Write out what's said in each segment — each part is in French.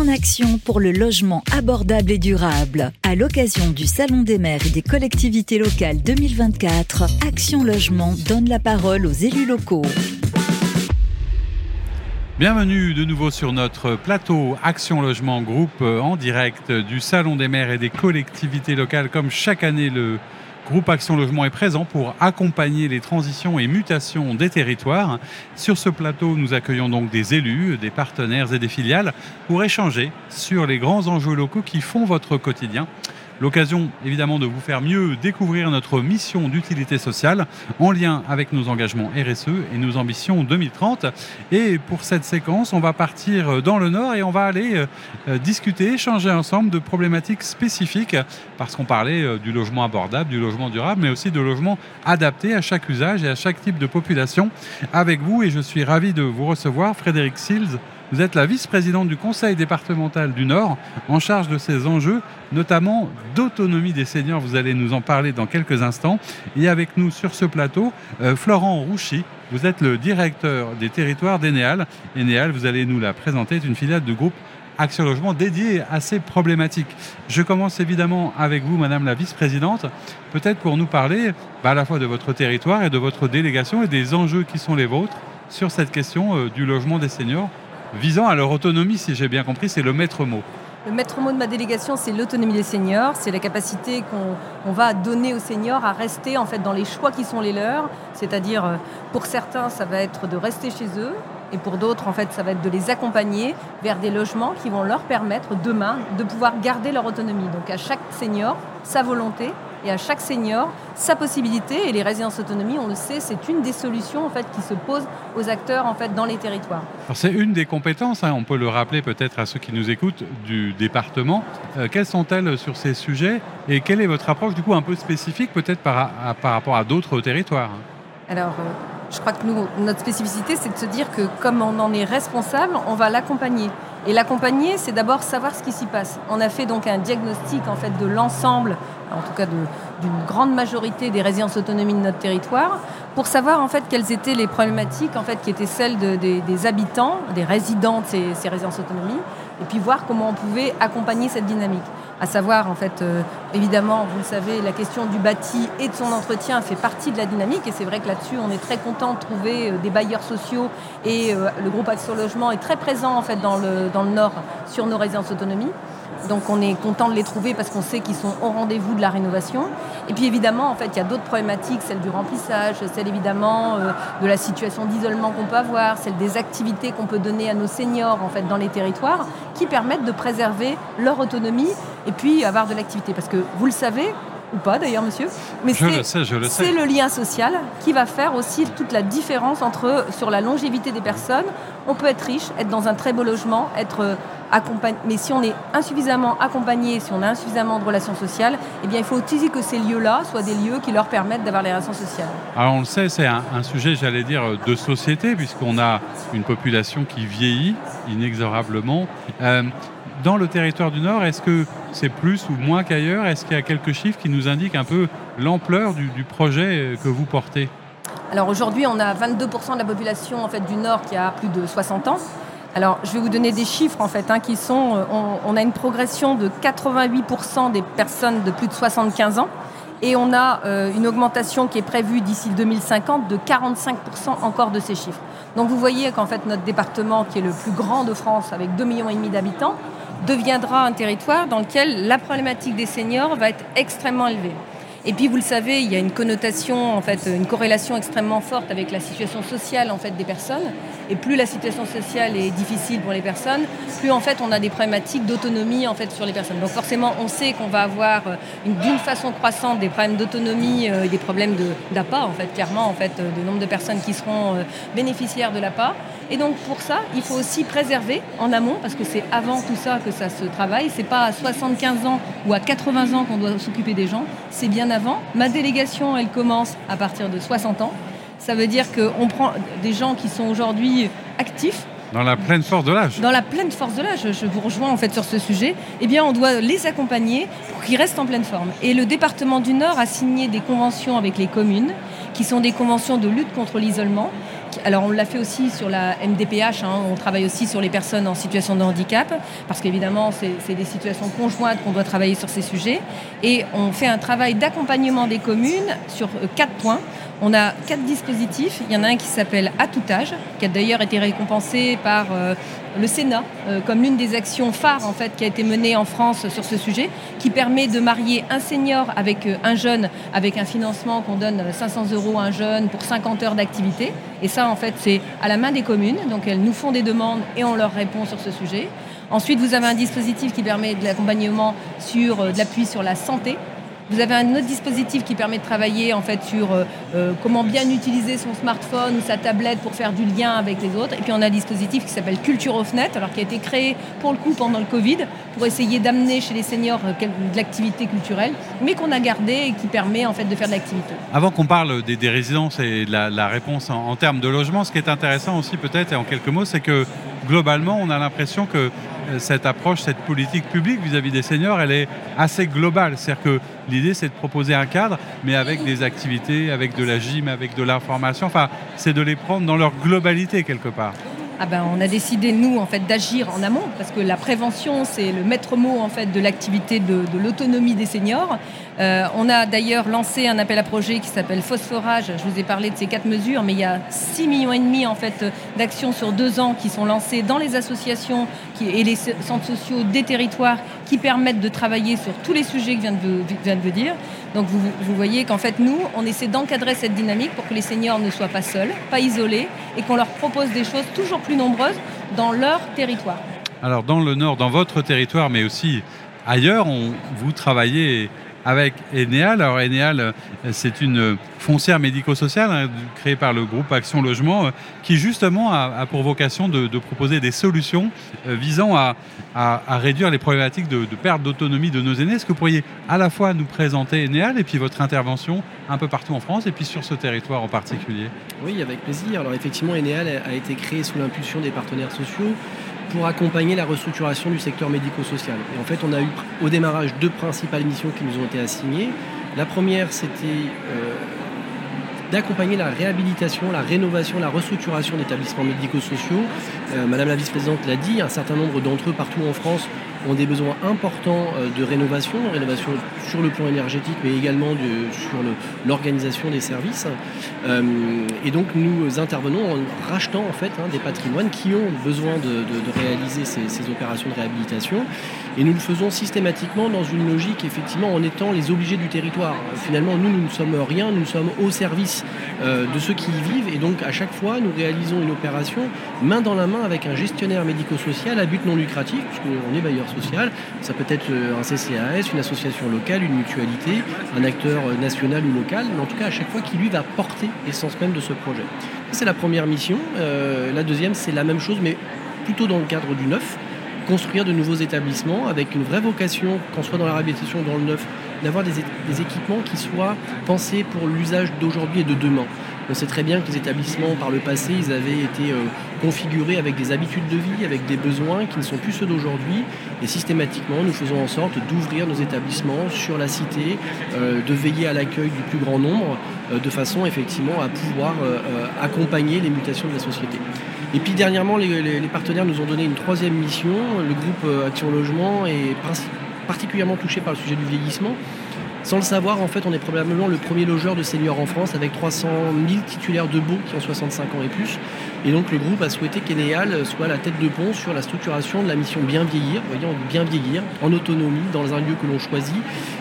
en action pour le logement abordable et durable. À l'occasion du Salon des maires et des collectivités locales 2024, Action Logement donne la parole aux élus locaux. Bienvenue de nouveau sur notre plateau Action Logement Groupe en direct du Salon des maires et des collectivités locales. Comme chaque année, le groupe Action Logement est présent pour accompagner les transitions et mutations des territoires. Sur ce plateau, nous accueillons donc des élus, des partenaires et des filiales pour échanger sur les grands enjeux locaux qui font votre quotidien. L'occasion évidemment de vous faire mieux découvrir notre mission d'utilité sociale en lien avec nos engagements RSE et nos ambitions 2030. Et pour cette séquence, on va partir dans le Nord et on va aller discuter, échanger ensemble de problématiques spécifiques parce qu'on parlait du logement abordable, du logement durable, mais aussi de logement adapté à chaque usage et à chaque type de population avec vous. Et je suis ravi de vous recevoir, Frédéric Silz. Vous êtes la vice-présidente du Conseil départemental du Nord, en charge de ces enjeux, notamment d'autonomie des seniors. Vous allez nous en parler dans quelques instants. Et avec nous sur ce plateau, Florent Rouchy. Vous êtes le directeur des territoires d'Eneal. Eneal, vous allez nous la présenter, est une filiale du groupe Action Logement dédiée à ces problématiques. Je commence évidemment avec vous, Madame la vice-présidente, peut-être pour nous parler à la fois de votre territoire et de votre délégation et des enjeux qui sont les vôtres sur cette question du logement des seniors, visant à leur autonomie, si j'ai bien compris, c'est le maître mot. Le maître mot de ma délégation, c'est l'autonomie des seniors. C'est la capacité qu'on va donner aux seniors à rester en fait, dans les choix qui sont les leurs. C'est-à-dire, pour certains, ça va être de rester chez eux. Et pour d'autres, en fait, ça va être de les accompagner vers des logements qui vont leur permettre demain de pouvoir garder leur autonomie. Donc à chaque senior, sa volonté. Et à chaque senior, sa possibilité. Et les résidences autonomie, on le sait, c'est une des solutions en fait, qui se posent aux acteurs en fait, dans les territoires. Alors, c'est une des compétences, on peut le rappeler peut-être à ceux qui nous écoutent, du département. Quelles sont-elles sur ces sujets et quelle est votre approche du coup un peu spécifique peut-être par rapport à d'autres territoires? Alors, je crois que notre spécificité, c'est de se dire que comme on en est responsable, on va l'accompagner. Et l'accompagner, c'est d'abord savoir ce qui s'y passe. On a fait donc un diagnostic en fait, de l'ensemble, en tout cas d'une grande majorité des résidences autonomie de notre territoire, pour savoir en fait, quelles étaient les problématiques en fait, qui étaient celles des habitants, des résidents de ces résidences autonomie, et puis voir comment on pouvait accompagner cette dynamique. À savoir, en fait, évidemment, vous le savez, la question du bâti et de son entretien fait partie de la dynamique. Et c'est vrai que là-dessus, on est très content de trouver des bailleurs sociaux. Et le groupe Action Logement est très présent, en fait, dans le Nord sur nos résidences autonomie. Donc, on est content de les trouver parce qu'on sait qu'ils sont au rendez-vous de la rénovation. Et puis, évidemment, en fait, il y a d'autres problématiques, celle du remplissage, celle, évidemment, de la situation d'isolement qu'on peut avoir, celle des activités qu'on peut donner à nos seniors, en fait, dans les territoires, qui permettent de préserver leur autonomie et puis avoir de l'activité. Parce que, vous le savez, ou pas d'ailleurs, monsieur, mais je le sais. C'est le lien social qui va faire aussi toute la différence sur la longévité des personnes. On peut être riche, être dans un très beau logement, être accompagné, mais si on est insuffisamment accompagné, si on a insuffisamment de relations sociales, eh bien, il faut aussi que ces lieux-là soient des lieux qui leur permettent d'avoir les relations sociales. Alors on le sait, c'est un sujet, j'allais dire, de société, puisqu'on a une population qui vieillit inexorablement. Dans le territoire du Nord, est-ce que c'est plus ou moins qu'ailleurs? Est-ce qu'il y a quelques chiffres qui nous indiquent un peu l'ampleur du projet que vous portez? Alors aujourd'hui, on a 22% de la population en fait, du Nord qui a plus de 60 ans. Alors je vais vous donner des chiffres en fait, qui sont, on a une progression de 88% des personnes de plus de 75 ans. Et on a une augmentation qui est prévue d'ici 2050 de 45% encore de ces chiffres. Donc vous voyez qu'en fait notre département, qui est le plus grand de France avec 2,5 millions d'habitants, deviendra un territoire dans lequel la problématique des seniors va être extrêmement élevée. Et puis vous le savez, il y a une connotation, en fait, une corrélation extrêmement forte avec la situation sociale en fait, des personnes. Et plus la situation sociale est difficile pour les personnes, plus en fait on a des problématiques d'autonomie en fait, sur les personnes. Donc forcément, on sait qu'on va avoir d'une façon croissante des problèmes d'autonomie et des problèmes d'APA, en fait, clairement, en fait, de nombre de personnes qui seront bénéficiaires de l'APA. Et donc pour ça, il faut aussi préserver en amont, parce que c'est avant tout ça que ça se travaille. C'est pas à 75 ans ou à 80 ans qu'on doit s'occuper des gens, c'est bien avant. Ma délégation, elle commence à partir de 60 ans. Ça veut dire qu'on prend des gens qui sont aujourd'hui actifs. Dans la pleine force de l'âge. Dans la pleine force de l'âge, je vous rejoins en fait sur ce sujet. Eh bien, on doit les accompagner pour qu'ils restent en pleine forme. Et le département du Nord a signé des conventions avec les communes, qui sont des conventions de lutte contre l'isolement, Alors on l'a fait aussi sur la MDPH, on travaille aussi sur les personnes en situation de handicap, parce qu'évidemment c'est des situations conjointes qu'on doit travailler sur ces sujets. Et on fait un travail d'accompagnement des communes sur 4 points. On a 4 dispositifs. Il y en a un qui s'appelle À tout âge, qui a d'ailleurs été récompensé par le Sénat comme l'une des actions phares en fait, qui a été menée en France sur ce sujet, qui permet de marier un senior avec un jeune, avec un financement qu'on donne 500 € à un jeune pour 50 heures d'activité. Et ça, en fait, c'est à la main des communes. Donc, elles nous font des demandes et on leur répond sur ce sujet. Ensuite, vous avez un dispositif qui permet de l'accompagnement de l'appui sur la santé. Vous avez un autre dispositif qui permet de travailler en fait, sur comment bien utiliser son smartphone ou sa tablette pour faire du lien avec les autres. Et puis on a un dispositif qui s'appelle Culture of Net, alors qui a été créé pour le coup pendant le Covid, pour essayer d'amener chez les seniors de l'activité culturelle, mais qu'on a gardé et qui permet en fait, de faire de l'activité. Avant qu'on parle des résidences et de la réponse en termes de logement, ce qui est intéressant aussi peut-être, et en quelques mots, c'est que globalement, on a l'impression que cette approche, cette politique publique vis-à-vis des seniors, elle est assez globale. C'est-à-dire que l'idée, c'est de proposer un cadre, mais avec des activités, avec de la gym, avec de l'information. Enfin, c'est de les prendre dans leur globalité quelque part. On a décidé, nous, en fait, d'agir en amont, parce que la prévention, c'est le maître mot en fait, de l'activité de l'autonomie des seniors. On a d'ailleurs lancé un appel à projet qui s'appelle Phosphorage. Je vous ai parlé de ces 4 mesures, mais il y a 6,5 millions en fait, d'actions sur 2 ans qui sont lancées dans les associations et les centres sociaux des territoires qui permettent de travailler sur tous les sujets que je viens de vous dire. Donc vous voyez qu'en fait, nous, on essaie d'encadrer cette dynamique pour que les seniors ne soient pas seuls, pas isolés, et qu'on leur propose des choses toujours plus nombreuses dans leur territoire. Alors dans le Nord, dans votre territoire, mais aussi ailleurs, vous travaillez avec Enéal. Alors Enéal, c'est une foncière médico-sociale créée par le groupe Action Logement qui justement a pour vocation de proposer des solutions visant à réduire les problématiques de perte d'autonomie de nos aînés. Est-ce que vous pourriez à la fois nous présenter Enéal et puis votre intervention un peu partout en France et puis sur ce territoire en particulier? Oui, avec plaisir. Alors effectivement, Enéal a été créé sous l'impulsion des partenaires sociaux pour accompagner la restructuration du secteur médico-social. Et en fait, on a eu au démarrage 2 principales missions qui nous ont été assignées. La première, c'était d'accompagner la réhabilitation, la rénovation, la restructuration d'établissements médico-sociaux. Madame la vice-présidente l'a dit, un certain nombre d'entre eux partout en France ont des besoins importants de rénovation sur le plan énergétique, mais également sur l'organisation des services. Et donc nous intervenons en rachetant en fait des patrimoines qui ont besoin de réaliser ces opérations de réhabilitation. Et nous le faisons systématiquement dans une logique, effectivement, en étant les obligés du territoire. Finalement, nous ne sommes rien, nous sommes au service de ceux qui y vivent. Et donc, à chaque fois, nous réalisons une opération main dans la main avec un gestionnaire médico-social à but non lucratif, puisqu'on est bailleur social. Ça peut être un CCAS, une association locale, une mutualité, un acteur national ou local. Mais en tout cas, à chaque fois, qui lui va porter l'essence même de ce projet. C'est la première mission. La deuxième, c'est la même chose, mais plutôt dans le cadre du neuf. Construire de nouveaux établissements avec une vraie vocation, qu'on soit dans la réhabilitation ou dans le neuf, d'avoir des équipements qui soient pensés pour l'usage d'aujourd'hui et de demain. On sait très bien que les établissements, par le passé, ils avaient été configurés avec des habitudes de vie, avec des besoins qui ne sont plus ceux d'aujourd'hui. Et systématiquement, nous faisons en sorte d'ouvrir nos établissements sur la cité, de veiller à l'accueil du plus grand nombre, de façon effectivement à pouvoir accompagner les mutations de la société. Et puis dernièrement, les partenaires nous ont donné une 3e mission. Le groupe Action Logement est particulièrement touché par le sujet du vieillissement. Sans le savoir, en fait, on est probablement le premier logeur de seniors en France avec 300 000 titulaires de baux qui ont 65 ans et plus. Et donc le groupe a souhaité qu'Enéal soit la tête de pont sur la structuration de la mission Bien Vieillir, vous voyez, on dit bien vieillir, en autonomie, dans un lieu que l'on choisit,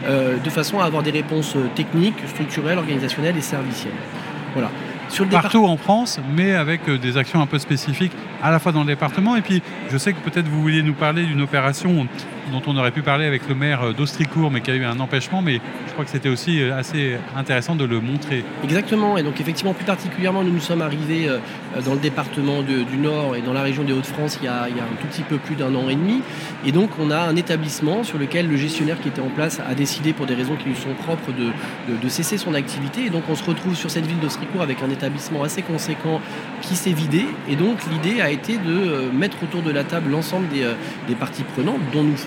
de façon à avoir des réponses techniques, structurelles, organisationnelles et servicielles. Voilà. Partout en France, mais avec des actions un peu spécifiques à la fois dans le département. Et puis, je sais que peut-être vous vouliez nous parler d'une opération dont on aurait pu parler avec le maire d'Austricourt, mais qui a eu un empêchement. Mais je crois que c'était aussi assez intéressant de le montrer. Exactement. Et donc, effectivement, plus particulièrement, nous sommes arrivés dans le département du Nord et dans la région des Hauts-de-France il y a un tout petit peu plus d'1 an et demi. Et donc, on a un établissement sur lequel le gestionnaire qui était en place a décidé, pour des raisons qui lui sont propres, de cesser son activité. Et donc, on se retrouve sur cette ville d'Austricourt avec un établissement assez conséquent qui s'est vidé. Et donc, l'idée a été de mettre autour de la table l'ensemble des parties prenantes, dont nous faisons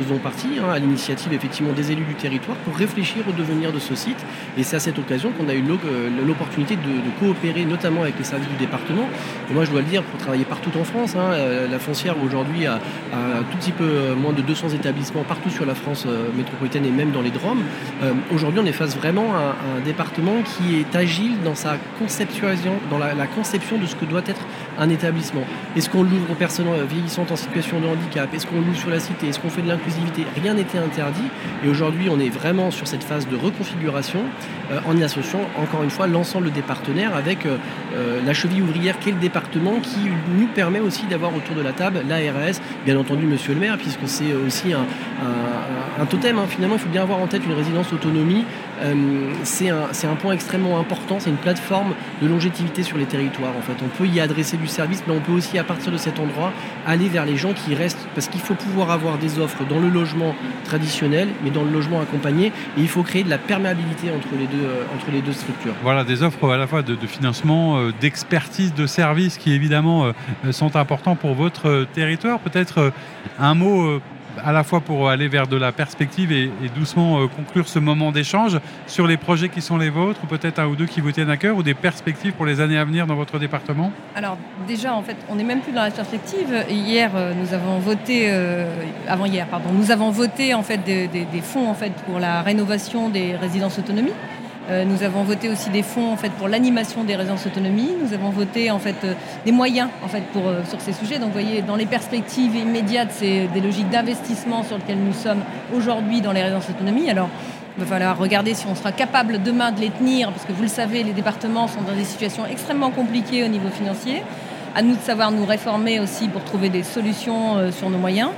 faisons partie, à l'initiative effectivement des élus du territoire, pour réfléchir au devenir de ce site. Et c'est à cette occasion qu'on a eu l'opportunité de coopérer, notamment avec les services du département. Et moi, je dois le dire, pour travailler partout en France, la foncière aujourd'hui a un tout petit peu moins de 200 établissements partout sur la France métropolitaine et même dans les DROM. Aujourd'hui, on est face vraiment à un département qui est agile dans sa conceptualisation, dans la conception de ce que doit être un établissement. Est-ce qu'on l'ouvre aux personnes vieillissantes en situation de handicap? Est-ce qu'on l'ouvre sur la cité? Est-ce qu'on fait de l'inclusivité? Rien n'était interdit. Et aujourd'hui, on est vraiment sur cette phase de reconfiguration en y associant encore une fois l'ensemble des partenaires avec la cheville ouvrière qu'est le département, qui nous permet aussi d'avoir autour de la table l'ARS, bien entendu monsieur le maire, puisque c'est aussi un totem. Finalement, il faut bien avoir en tête une résidence autonomie. C'est un point extrêmement important, c'est une plateforme de longévité sur les territoires. En fait, on peut y adresser du service, mais on peut aussi, à partir de cet endroit, aller vers les gens qui restent, parce qu'il faut pouvoir avoir des offres dans le logement traditionnel, mais dans le logement accompagné, et il faut créer de la perméabilité entre les deux structures. Voilà, des offres à la fois de financement, d'expertise, de services qui évidemment sont importants pour votre territoire. Peut-être un mot à la fois pour aller vers de la perspective et doucement conclure ce moment d'échange sur les projets qui sont les vôtres, ou peut-être un ou deux qui vous tiennent à cœur, ou des perspectives pour les années à venir dans votre département. Alors déjà, en fait, on n'est même plus dans la perspective. Hier, nous avons voté, nous avons voté en fait des fonds en fait pour la rénovation des résidences autonomie. Nous avons voté aussi des fonds en fait pour l'animation des résidences autonomie. Nous avons voté en fait des moyens en fait sur ces sujets. Donc vous voyez, dans les perspectives immédiates, c'est des logiques d'investissement sur lesquelles nous sommes aujourd'hui dans les résidences autonomie. Alors il va falloir regarder si on sera capable demain de les tenir, parce que vous le savez, les départements sont dans des situations extrêmement compliquées au niveau financier. À nous de savoir nous réformer aussi pour trouver des solutions sur nos moyens.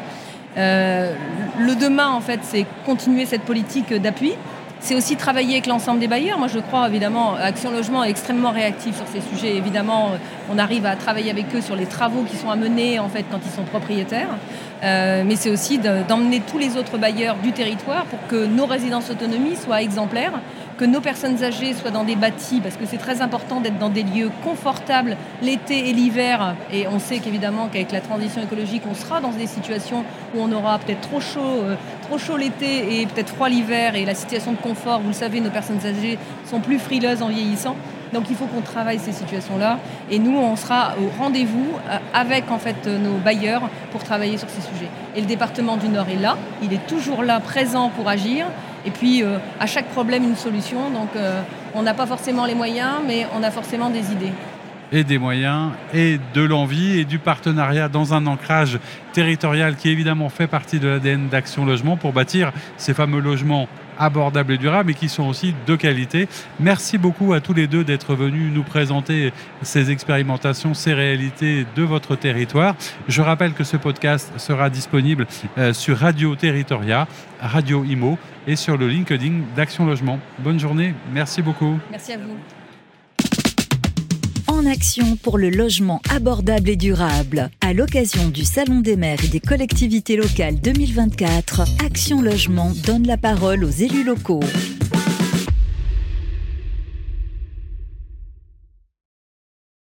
Le demain en fait, c'est continuer cette politique d'appui. C'est aussi travailler avec l'ensemble des bailleurs. Moi, je crois, évidemment, Action Logement est extrêmement réactif sur ces sujets. Évidemment, on arrive à travailler avec eux sur les travaux qui sont à mener, en fait, quand ils sont propriétaires. Mais c'est aussi d'emmener tous les autres bailleurs du territoire pour que nos résidences autonomie soient exemplaires, que nos personnes âgées soient dans des bâtis, parce que c'est très important d'être dans des lieux confortables l'été et l'hiver. Et on sait qu'évidemment qu'avec la transition écologique, on sera dans des situations où on aura peut-être trop chaud l'été et peut-être froid l'hiver. Et la situation de confort, vous le savez, nos personnes âgées sont plus frileuses en vieillissant. Donc il faut qu'on travaille ces situations-là. Et nous, on sera au rendez-vous avec en fait nos bailleurs pour travailler sur ces sujets. Et le département du Nord est là. Il est toujours là, présent pour agir. Et puis, à chaque problème, une solution. Donc, on n'a pas forcément les moyens, mais on a forcément des idées. Et des moyens, et de l'envie, et du partenariat dans un ancrage territorial qui évidemment fait partie de l'ADN d'Action Logement pour bâtir ces fameux logements abordables et durables, mais qui sont aussi de qualité. Merci beaucoup à tous les deux d'être venus nous présenter ces expérimentations, ces réalités de votre territoire. Je rappelle que ce podcast sera disponible sur Radio Territoria, Radio Imo et sur le LinkedIn d'Action Logement. Bonne journée, merci beaucoup. Merci à vous. En action pour le logement abordable et durable. À l'occasion du Salon des maires et des collectivités locales 2024, Action Logement donne la parole aux élus locaux.